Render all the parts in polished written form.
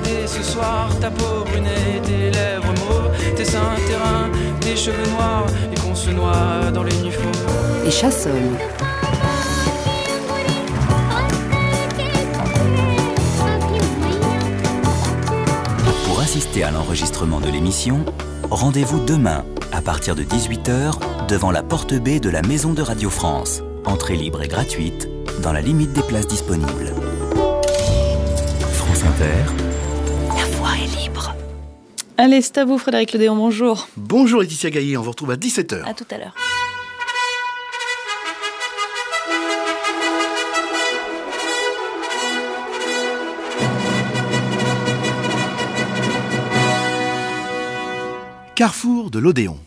Et ce soir, ta peau brunée, tes lèvres mauves, tes seins terrains, tes cheveux noirs, et qu'on se noie dans les nuits fauves. Et Chassol. Pour assister à l'enregistrement de l'émission, rendez-vous demain, à partir de 18h, devant la porte B de la Maison de Radio France. Entrée libre et gratuite, dans la limite des places disponibles. France Inter. La voix est libre. Allez, c'est à vous Frédéric Ledéon, bonjour. Bonjour Laetitia Gaillet, on vous retrouve à 17h. À tout à l'heure. Carrefour de l'Odéon.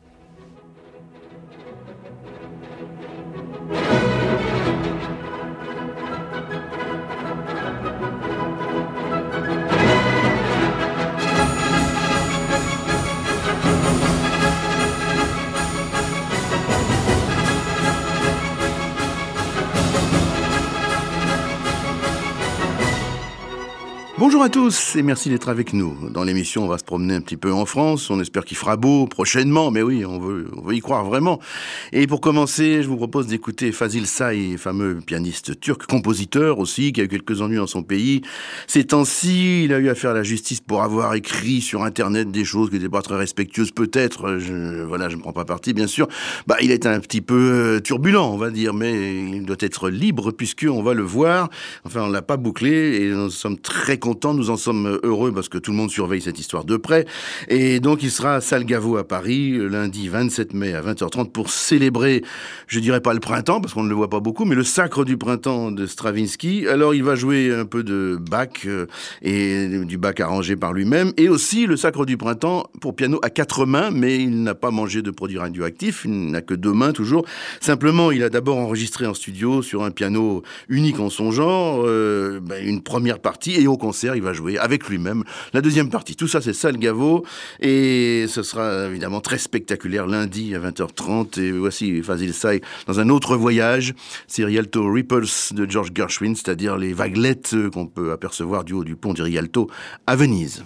Bonjour à tous et merci d'être avec nous. Dans l'émission, on va se promener un petit peu en France. On espère qu'il fera beau prochainement, mais oui, on veut y croire vraiment. Et pour commencer, je vous propose d'écouter Fazil Say, fameux pianiste turc, compositeur aussi, qui a eu quelques ennuis dans son pays. Ces temps-ci, il a eu affaire à la justice pour avoir écrit sur Internet des choses qui n'étaient pas très respectueuses, peut-être. Je ne prends pas parti, bien sûr. Il est un petit peu turbulent, on va dire, mais il doit être libre puisqu'on va le voir. Enfin, on l'a pas bouclé et nous sommes très contents, nous en sommes heureux parce que tout le monde surveille cette histoire de près. Et donc il sera à Salle Gaveau à Paris, lundi 27 mai à 20h30 pour célébrer, je dirais pas le printemps parce qu'on ne le voit pas beaucoup, mais le sacre du printemps de Stravinsky. Alors il va jouer un peu de Bach et du Bach arrangé par lui-même et aussi le sacre du printemps pour piano à 4 mains, mais il n'a pas mangé de produits radioactifs, il n'a que 2 mains toujours. Simplement, il a d'abord enregistré en studio sur un piano unique en son genre, une première partie et au concert, il va jouer avec lui-même la deuxième partie. Tout ça, c'est Salle Gaveau et ce sera évidemment très spectaculaire lundi à 20h30. Et voici Fazil Say dans un autre voyage. C'est Rialto Ripples de George Gershwin, c'est-à-dire les vaguelettes qu'on peut apercevoir du haut du pont du Rialto à Venise.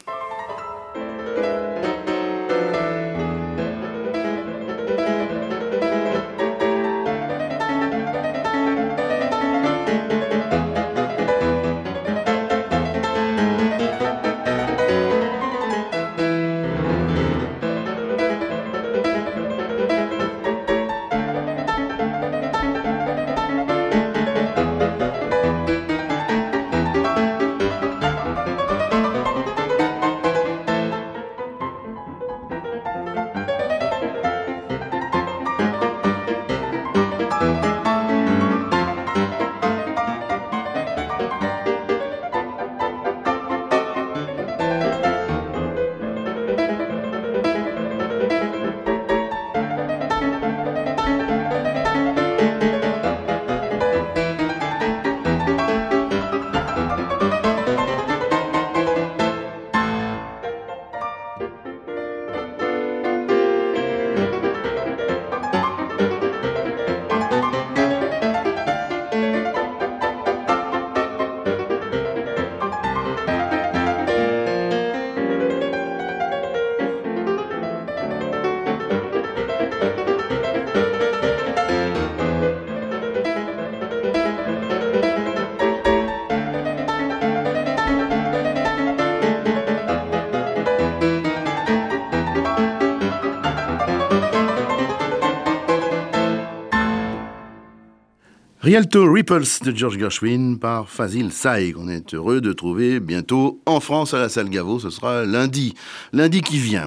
Rialto Ripples de George Gershwin par Fazil Say, qu'on est heureux de trouver bientôt en France à la Salle Gaveau. Ce sera lundi qui vient.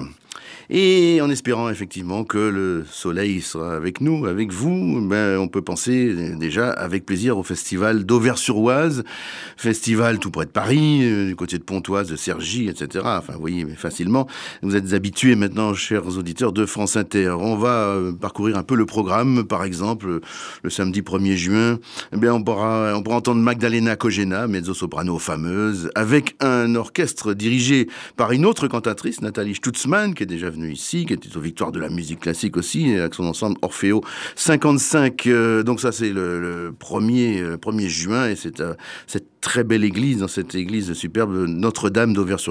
Et en espérant effectivement que le soleil sera avec nous, avec vous, on peut penser déjà avec plaisir au festival d'Auvers-sur-Oise, festival tout près de Paris, du côté de Pontoise, de Cergy, etc. Enfin, vous voyez, mais facilement. Vous êtes habitués maintenant, chers auditeurs de France Inter. On va parcourir un peu le programme. Par exemple, le samedi 1er juin, on pourra entendre Magdalena Kogena, mezzo-soprano fameuse, avec un orchestre dirigé par une autre cantatrice, Nathalie Stutzmann, qui était déjà venu ici, qui était aux Victoires de la musique classique aussi, avec son ensemble Orfeo 55. Donc ça, c'est le 1er juin, et c'est cette très belle église, dans cette église superbe Notre-Dame d'Auvers-sur